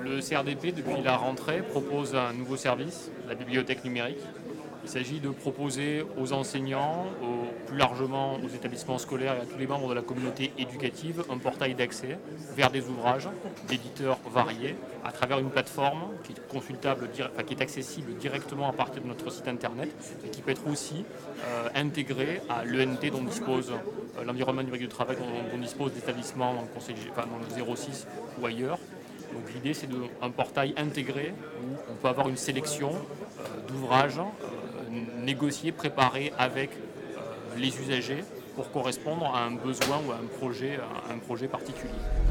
Le CRDP, depuis la rentrée, propose un nouveau service, la bibliothèque numérique. Il s'agit de proposer aux enseignants, plus largement aux établissements scolaires et à tous les membres de la communauté éducative un portail d'accès vers des ouvrages d'éditeurs variés à travers une plateforme qui est consultable, qui est accessible directement à partir de notre site internet et qui peut être aussi intégrée à l'ENT dont dispose l'environnement numérique du travail dont dispose l'établissement dans le 06 ou ailleurs. Donc l'idée c'est un portail intégré où on peut avoir une sélection d'ouvrages négociés, préparés avec les usagers pour correspondre à un besoin ou à un projet particulier.